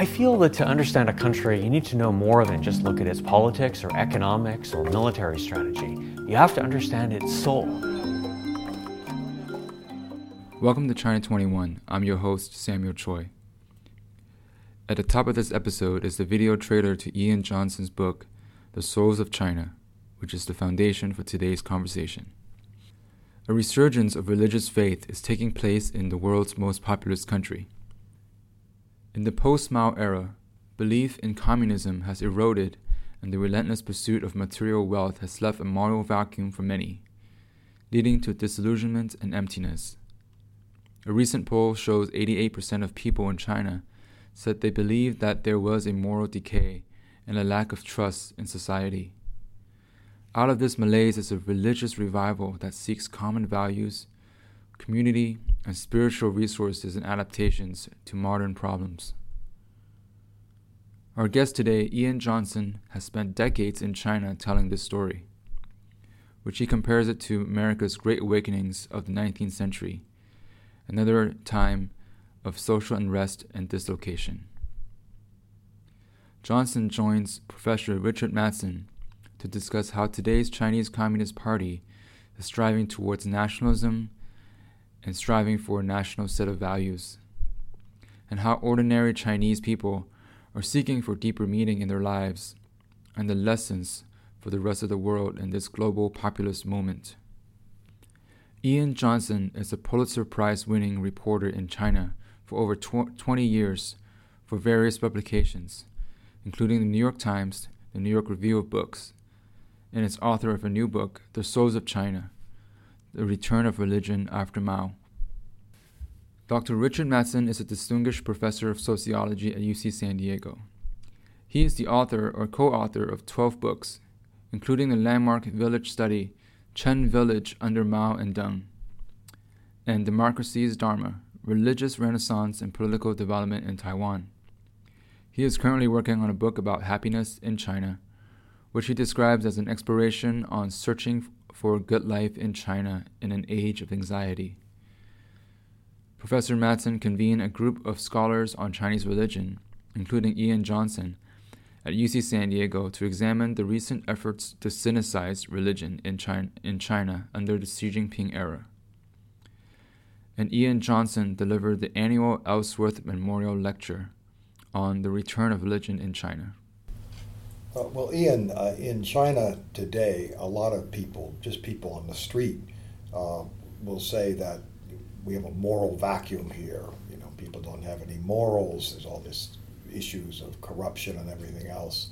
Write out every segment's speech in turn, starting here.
I feel that to understand a country, you need to know more than just look at its politics or economics or military strategy. You have to understand its soul. Welcome to China 21. I'm your host, Samuel Choi. At the top of this episode is the video trailer to Ian Johnson's book, The Souls of China, which is the foundation for today's conversation. A resurgence of religious faith is taking place in the world's most populous country. In the post-Mao era, belief in communism has eroded and the relentless pursuit of material wealth has left a moral vacuum for many, leading to disillusionment and emptiness. A recent poll shows 88% of people in China said they believed that there was a moral decay and a lack of trust in society. Out of this malaise is a religious revival that seeks common values, community, and spiritual resources and adaptations to modern problems. Our guest today, Ian Johnson, has spent decades in China telling this story, which he compares it to America's Great Awakenings of the 19th century, another time of social unrest and dislocation. Johnson joins Professor Richard Mattson to discuss how today's Chinese Communist Party is striving towards nationalism and striving for a national set of values, and how ordinary Chinese people are seeking for deeper meaning in their lives and the lessons for the rest of the world in this global populist movement. Ian Johnson is a Pulitzer Prize-winning reporter in China for over 20 years for various publications, including the New York Times, the New York Review of Books, and is author of a new book, The Souls of China, The Return of Religion After Mao. Dr. Richard Mattson is a distinguished professor of sociology at UC San Diego. He is the author or co-author of 12 books, including the landmark village study, Chen Village Under Mao and Deng, and Democracy's Dharma, Religious Renaissance and Political Development in Taiwan. He is currently working on a book about happiness in China, which he describes as an exploration on searching for a good life in China in an age of anxiety. Professor Mattson convened a group of scholars on Chinese religion, including Ian Johnson, at UC San Diego to examine the recent efforts to sinicize religion in China under the Xi Jinping era. And Ian Johnson delivered the annual Ellsworth Memorial Lecture on the return of religion in China. Well, Ian, in China today, a lot of people, just people on the street, will say that we have a moral vacuum here. You know, people don't have any morals. There's all these issues of corruption and everything else.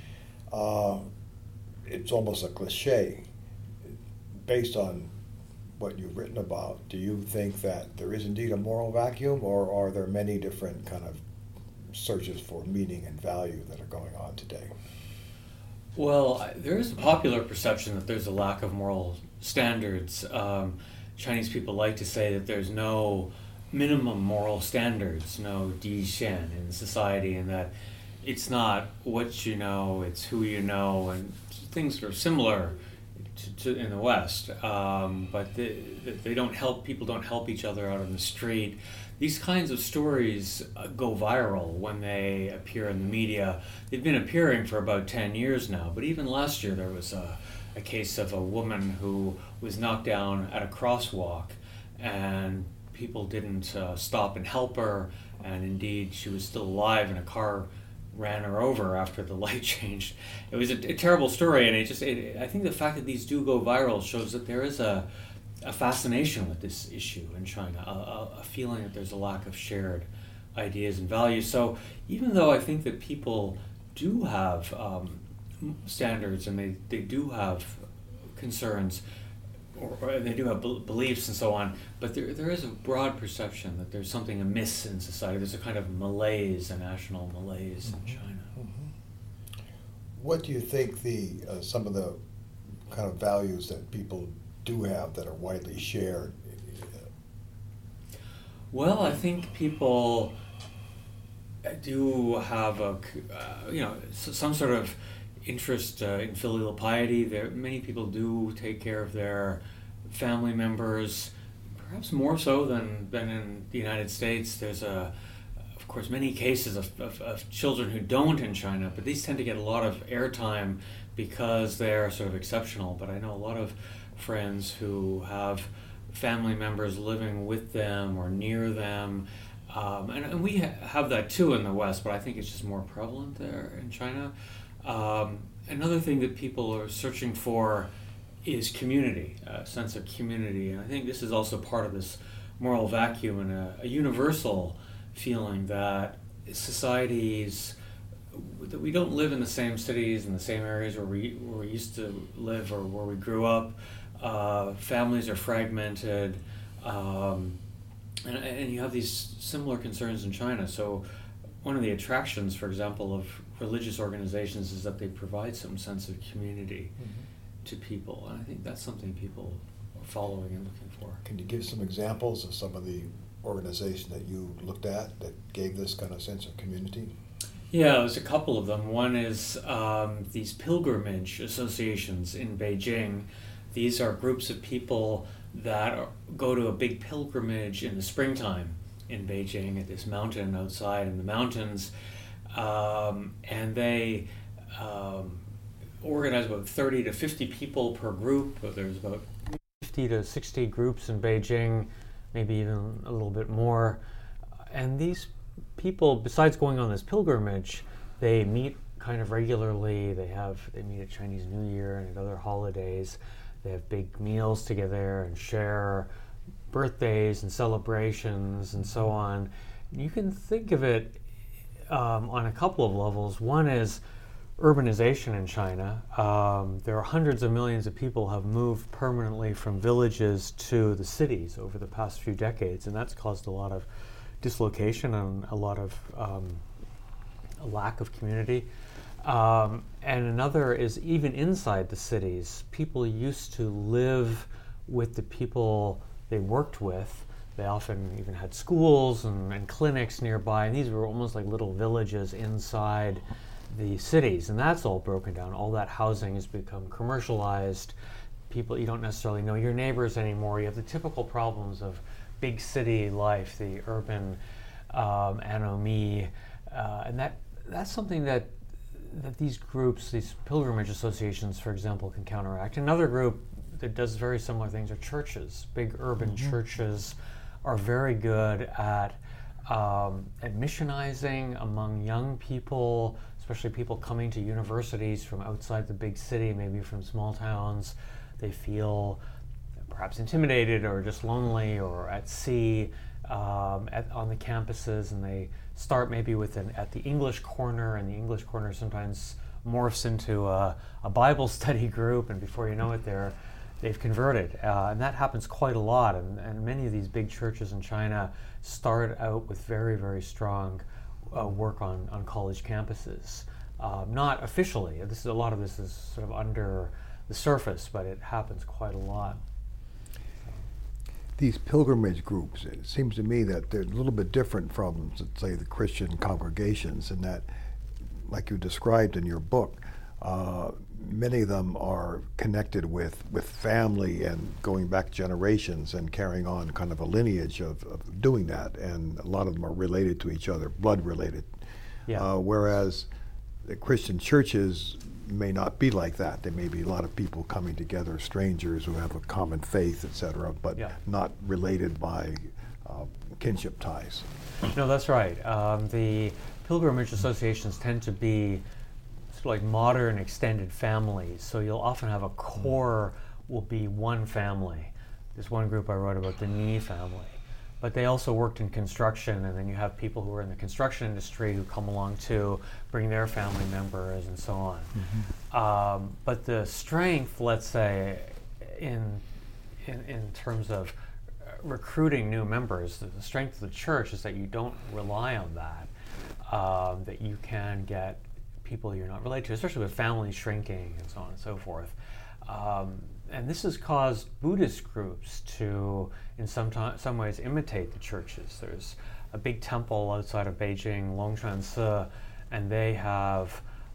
It's almost a cliche. Based on what you've written about, do you think that there is indeed a moral vacuum, or are there many different kind of searches for meaning and value that are going on today? Well, there is a popular perception that there's a lack of moral standards. Chinese people like to say that there's no minimum moral standards, no dixian in society, and that it's not what you know, it's who you know, and things that are similar to in the West. But they don't help, people don't help each other out on the street. These kinds of stories go viral when they appear in the media. They've been appearing for about 10 years now, but even last year there was a case of a woman who was knocked down at a crosswalk, and people didn't stop and help her, and indeed she was still alive and a car ran her over after the light changed. It was a terrible story, and I think the fact that these do go viral shows that there is a fascination with this issue in China, a feeling that there's a lack of shared ideas and values. So even though I think that people do have standards and they do have concerns, or they do have beliefs and so on, but there is a broad perception that there's something amiss in society. There's a kind of malaise, a national malaise in China. Mm-hmm. What do you think some of the kind of values that people do have that are widely shared? Well, I think people do have some sort of interest in filial piety. Many people do take care of their family members, perhaps more so than in the United States. There's of course, many cases of children who don't in China, but these tend to get a lot of airtime because they're sort of exceptional. But I know a lot of friends who have family members living with them or near them. And we have that too in the West, but I think it's just more prevalent there in China. Another thing that people are searching for is community, a sense of community. And I think this is also part of this moral vacuum and a universal feeling that societies, that we don't live in the same cities and the same areas where we used to live or where we grew up. Families are fragmented. And you have these similar concerns in China. So one of the attractions, for example, of religious organizations is that they provide some sense of community to people. And I think that's something people are following and looking for. Can you give some examples of some of the organizations that you looked at that gave this kind of sense of community? Yeah, there's a couple of them. One is these pilgrimage associations in Beijing. These are groups of people that go to a big pilgrimage in the springtime in Beijing at this mountain outside in the mountains, and they organize about 30 to 50 people per group. There's about 50 to 60 groups in Beijing, maybe even a little bit more. And these people, besides going on this pilgrimage, they meet kind of regularly. They meet at Chinese New Year and at other holidays. They have big meals together and share birthdays and celebrations and so on. You can think of it on a couple of levels. One is urbanization in China. There are hundreds of millions of people have moved permanently from villages to the cities over the past few decades, and that's caused a lot of dislocation and a lot of a lack of community. And another is even inside the cities, people used to live with the people they worked with. They often even had schools and clinics nearby, and these were almost like little villages inside the cities, and that's all broken down. All that housing has become commercialized. People, you don't necessarily know your neighbors anymore. You have the typical problems of big city life, the urban anomie, and that's something that these groups, these pilgrimage associations, for example, can counteract. Another group that does very similar things are churches. Big urban churches are very good at missionizing among young people, especially people coming to universities from outside the big city, maybe from small towns. They feel perhaps intimidated or just lonely or at sea on the campuses, and they start maybe with at the English corner, and the English corner sometimes morphs into a Bible study group, and before you know it, they've converted. And that happens quite a lot, and many of these big churches in China start out with very, very strong work on college campuses. Not officially. A lot of this is sort of under the surface, but it happens quite a lot. These pilgrimage groups, it seems to me that they're a little bit different from, say, the Christian congregations, in that, like you described in your book, many of them are connected with family and going back generations and carrying on kind of a lineage of doing that, and a lot of them are related to each other, blood related. Yeah. Whereas the Christian churches may not be like that. There may be a lot of people coming together, strangers who have a common faith, etc., but not related by kinship ties. No, that's right. The pilgrimage associations tend to be sort of like modern extended families. So you'll often have a core will be one family. There's one group I wrote about, the Ni family. But they also worked in construction, and then you have people who are in the construction industry who come along to bring their family members and so on. But the strength, let's say, in terms of recruiting new members, the strength of the church is that you don't rely on that, that you can get people you're not related to, especially with families shrinking and so on and so forth. And this has caused Buddhist groups to, in some ways, imitate the churches. There's a big temple outside of Beijing, Longshan Se, and they have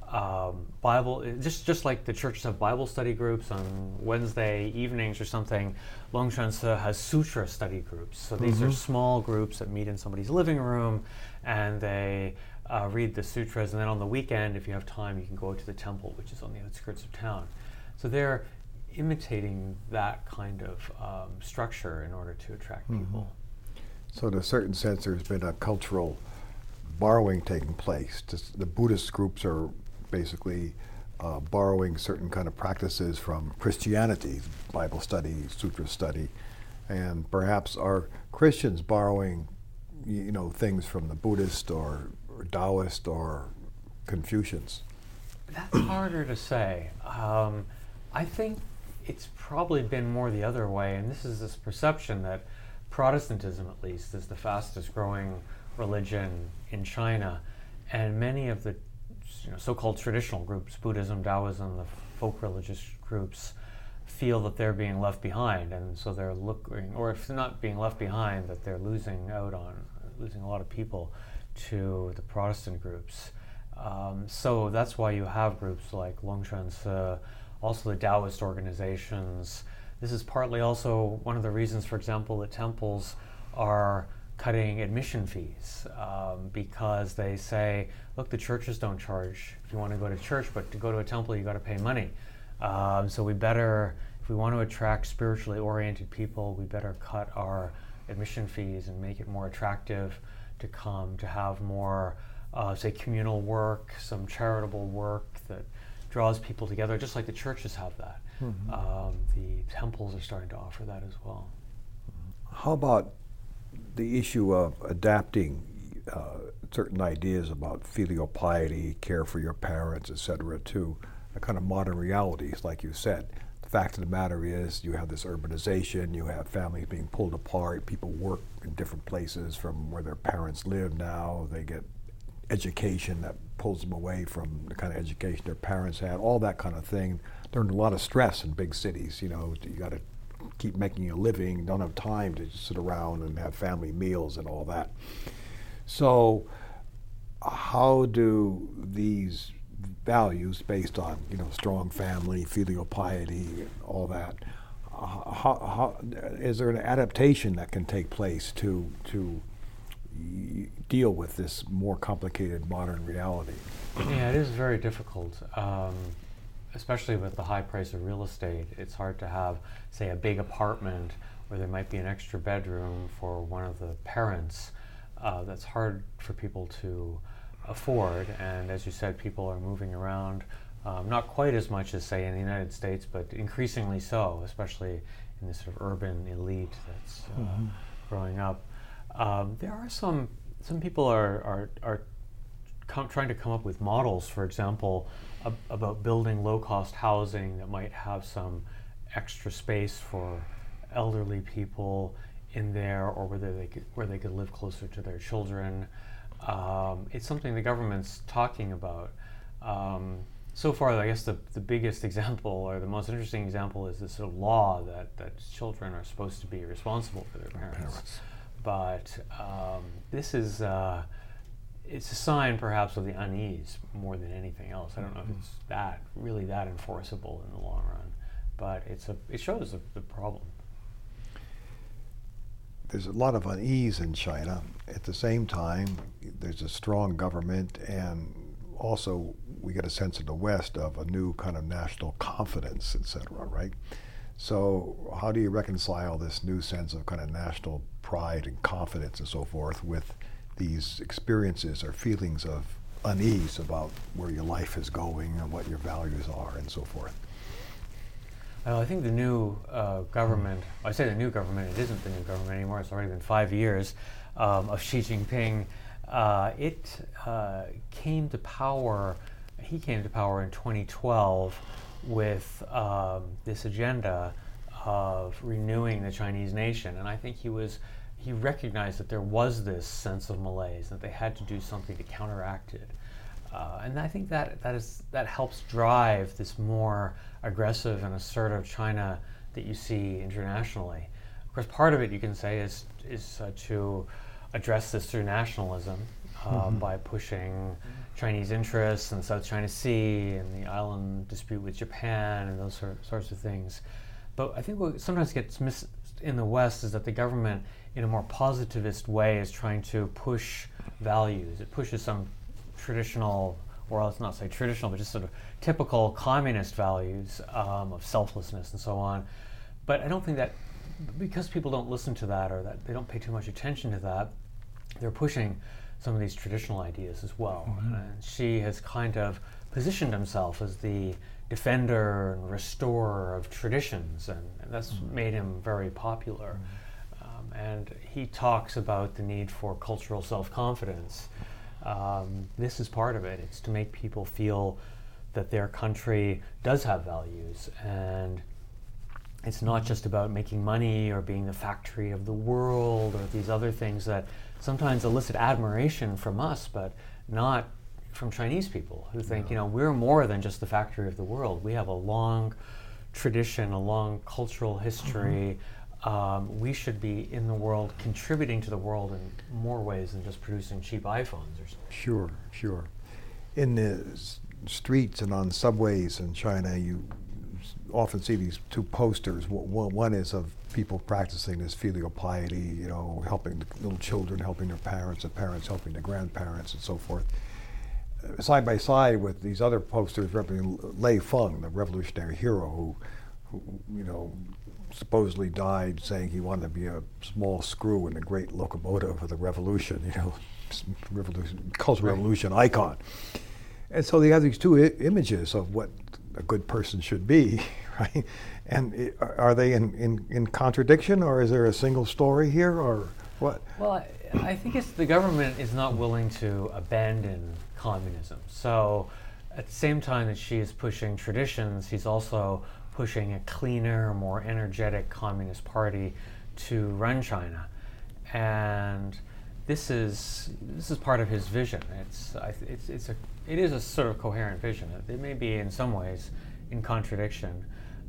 Bible, just like the churches have Bible study groups on Wednesday evenings or something, Longshan Se has sutra study groups. So these are small groups that meet in somebody's living room, and they read the sutras. And then on the weekend, if you have time, you can go to the temple, which is on the outskirts of town. So they're imitating that kind of structure in order to attract people. So in a certain sense, there's been a cultural borrowing taking place. Just the Buddhist groups are basically borrowing certain kind of practices from Christianity, Bible study, sutra study, and perhaps are Christians borrowing, things from the Buddhist or Taoist or Confucians? That's harder to say. I think it's probably been more the other way, and this is this perception that Protestantism, at least, is the fastest growing religion in China, and many of the so-called traditional groups, Buddhism, Taoism, the folk religious groups, feel that they're being left behind, and so they're looking, or if they're not being left behind, that they're losing a lot of people to the Protestant groups. So that's why you have groups like Longshan Se, also the Taoist organizations. This is partly also one of the reasons, for example, that temples are cutting admission fees, because they say, look, the churches don't charge if you want to go to church, but to go to a temple you got to pay money. So we better, if we want to attract spiritually oriented people, we better cut our admission fees and make it more attractive to come, to have more, say, communal work, some charitable work that draws people together, just like the churches have that. The temples are starting to offer that as well. How about the issue of adapting certain ideas about filial piety, care for your parents, etc., to a kind of modern realities, like you said? The fact of the matter is, you have this urbanization, you have families being pulled apart, people work in different places from where their parents live now, they get education that pulls them away from the kind of education their parents had, all that kind of thing. They're under a lot of stress in big cities, you got to keep making a living, don't have time to just sit around and have family meals and all that. So how do these values based on, strong family, filial piety, all that, how is there an adaptation that can take place to deal with this more complicated modern reality? Yeah, it is very difficult. Especially with the high price of real estate, it's hard to have, say, a big apartment where there might be an extra bedroom for one of the parents. That's hard for people to afford, and as you said, people are moving around, not quite as much as, say, in the United States, but increasingly so, especially in this sort of urban elite that's growing up. There are some people are trying to come up with models, for example, about building low-cost housing that might have some extra space for elderly people in there, or where they could live closer to their children. It's something the government's talking about. So far, I guess the biggest example, or the most interesting example, is this sort of law that children are supposed to be responsible for their parents. But this is it's a sign perhaps of the unease more than anything else. I don't know if it's really that enforceable in the long run, but it shows the problem. There's a lot of unease in China. At the same time, there's a strong government, and also we get a sense in the West of a new kind of national confidence, etc., right? So how do you reconcile this new sense of kind of national pride and confidence and so forth with these experiences or feelings of unease about where your life is going and what your values are and so forth? Well, I think the new government, I say the new government, it isn't the new government anymore, it's already been 5 years of Xi Jinping. He came to power in 2012 with this agenda of renewing the Chinese nation, and I think he recognized that there was this sense of malaise, that they had to do something to counteract it. And I think that helps drive this more aggressive and assertive China that you see internationally. Of course, part of it, you can say, is to address this through nationalism. by pushing Chinese interests in the South China Sea and the island dispute with Japan and those sorts of things. But I think what sometimes gets missed in the West is that the government, in a more positivist way, is trying to push values. It pushes some traditional, or let's not say traditional, but just sort of typical communist values of selflessness and so on. But I don't think that, because people don't listen to that or that they don't pay too much attention to that, they're pushing some of these traditional ideas as well. And Xi has kind of positioned himself as the defender and restorer of traditions, and that's made him very popular. And he talks about the need for cultural self-confidence. This is part of it. It's to make people feel that their country does have values, and it's not just about making money or being the factory of the world or these other things that sometimes elicit admiration from us, but not from Chinese people who think, we're more than just the factory of the world. We have a long tradition, a long cultural history. We should be in the world, contributing to the world in more ways than just producing cheap iPhones or something. Sure. In the streets and on subways in China, you often see these two posters. One is of people practicing this filial piety, helping the little children, helping their parents, the parents helping the grandparents, and so forth. Side by side with these other posters representing Lei Feng, the revolutionary hero who supposedly died saying he wanted to be a small screw in the great locomotive of the revolution, Cultural Revolution icon. And so they have these two images of what a good person should be, right? And are they in contradiction, or is there a single story here, or what? Well, I think it's the government is not willing to abandon communism. So at the same time that she is pushing traditions, he's also pushing a cleaner, more energetic communist party to run China. And this is part of his vision. It is a sort of coherent vision. It may be in some ways in contradiction.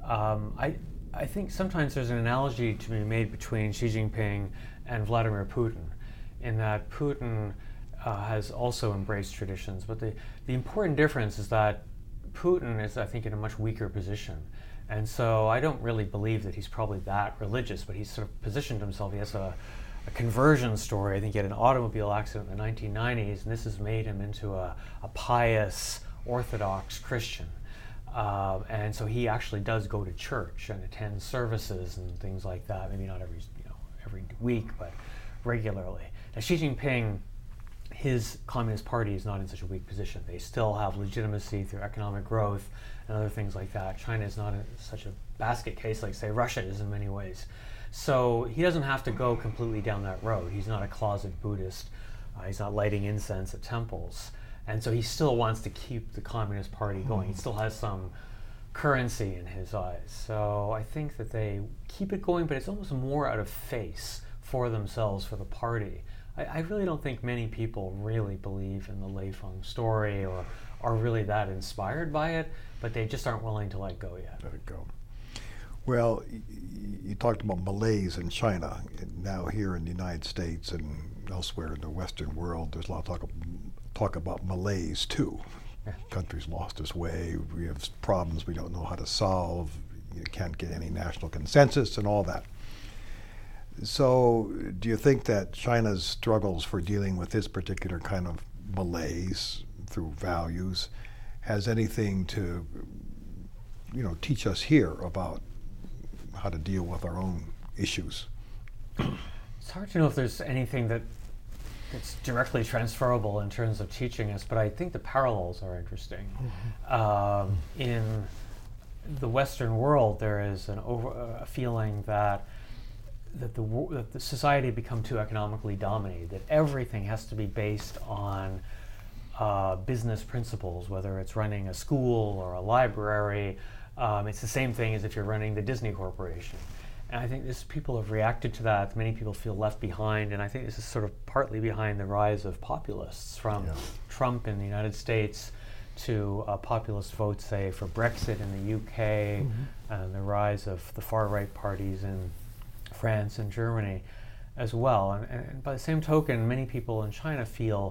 I think sometimes there's an analogy to be made between Xi Jinping and Vladimir Putin, in that Putin has also embraced traditions, but the important difference is that Putin is, I think, in a much weaker position. And so I don't really believe that he's probably that religious, but he's sort of positioned himself. He has a conversion story. I think he had an automobile accident in the 1990s, and this has made him into a pious, Orthodox Christian. And so he actually does go to church and attend services and things like that. Maybe not every week, but regularly. Now, Xi Jinping, his Communist Party is not in such a weak position. They still have legitimacy through economic growth and other things like that. China is not such a basket case like, say, Russia is in many ways. So he doesn't have to go completely down that road. He's not a closet Buddhist. He's not lighting incense at temples. And so he still wants to keep the Communist Party going. He still has some currency in his eyes. So I think that they keep it going, but it's almost more out of face for themselves, for the party. I really don't think many people really believe in the Lei Feng story or are really that inspired by it, but they just aren't willing to let go yet. Let it go. Well, you talked about malaise in China. Now here in the United States and elsewhere in the Western world, there's a lot of talk about malaise too. Yeah. Country's lost its way. We have problems we don't know how to solve. You can't get any national consensus and all that. So do you think that China's struggles for dealing with this particular kind of malaise through values has anything to, teach us here about how to deal with our own issues? It's hard to know if there's anything that's directly transferable in terms of teaching us, but I think the parallels are interesting. In the Western world, there is a feeling that the society become too economically dominated, that everything has to be based on business principles, whether it's running a school or a library. It's the same thing as if you're running the Disney Corporation. And I think people have reacted to that. Many people feel left behind, and I think this is sort of partly behind the rise of populists, from Trump in the United States to populist votes, say, for Brexit in the UK, and the rise of the far-right parties in France and Germany as well. And by the same token, many people in China feel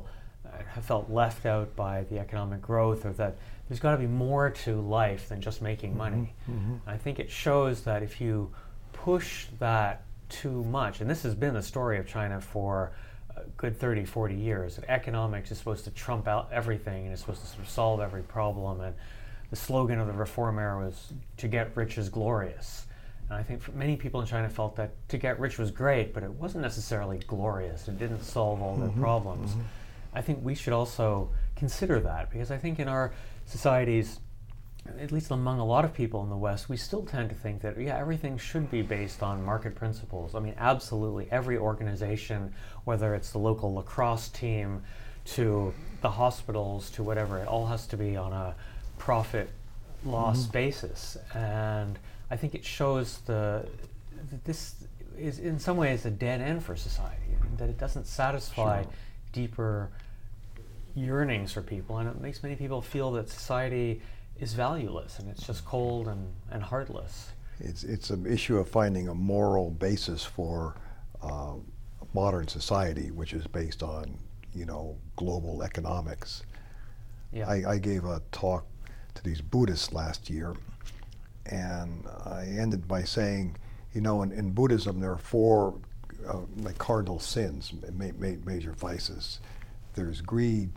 have felt left out by the economic growth, or that there's got to be more to life than just making money. I think it shows that if you push that too much, and this has been the story of China for a good 30, 40 years, that economics is supposed to trump out everything and is supposed to sort of solve every problem, and the slogan of the reform era was "to get rich is glorious." And I think for many people in China felt that to get rich was great, but it wasn't necessarily glorious. It didn't solve all their problems. I think we should also consider that, because I think in our societies, at least among a lot of people in the West, we still tend to think that, yeah, everything should be based on market principles. I mean, absolutely every organization, whether it's the local lacrosse team to the hospitals to whatever, it all has to be on a profit loss basis. And I think it shows that this is in some ways a dead end for society, that it doesn't satisfy deeper yearnings for people, and it makes many people feel that society is valueless and it's just cold and heartless. It's an issue of finding a moral basis for modern society, which is based on, global economics. Yeah. I gave a talk to these Buddhists last year, and I ended by saying, in Buddhism there are four cardinal sins, major vices. There's greed,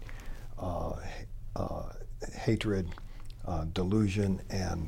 hatred, delusion, and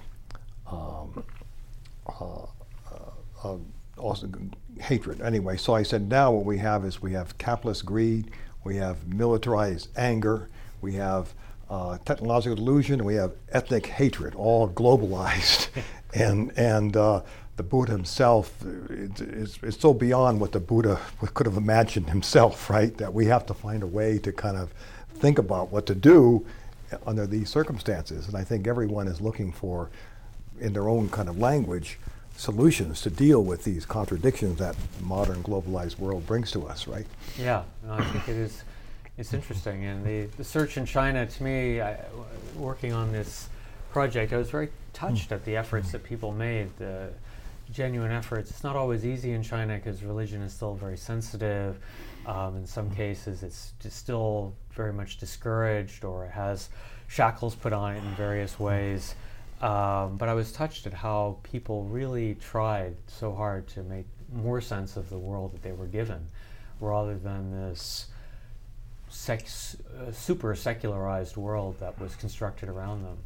also hatred. Anyway, so I said, now what we have capitalist greed, we have militarized anger, we have technological delusion, and we have ethnic hatred, all globalized. and the Buddha himself is so beyond what the Buddha could have imagined himself, right? That we have to find a way to kind of think about what to do under these circumstances. And I think everyone is looking for, in their own kind of language, solutions to deal with these contradictions that the modern globalized world brings to us, right? Yeah, no, I think it's interesting. And the search in China, to me, working on this project, I was very touched at the efforts that people made, the genuine efforts. It's not always easy in China because religion is still very sensitive. In some cases, it's just still very much discouraged, or it has shackles put on it in various ways. But I was touched at how people really tried so hard to make more sense of the world that they were given, rather than this super secularized world that was constructed around them.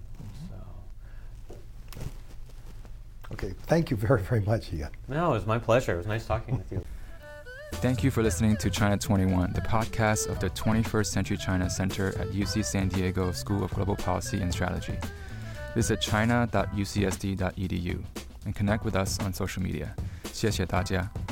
Okay, thank you very, very much, Ian. No, it was my pleasure. It was nice talking with you. Thank you for listening to China 21, the podcast of the 21st Century China Center at UC San Diego School of Global Policy and Strategy. Visit china.ucsd.edu and connect with us on social media. 谢谢大家。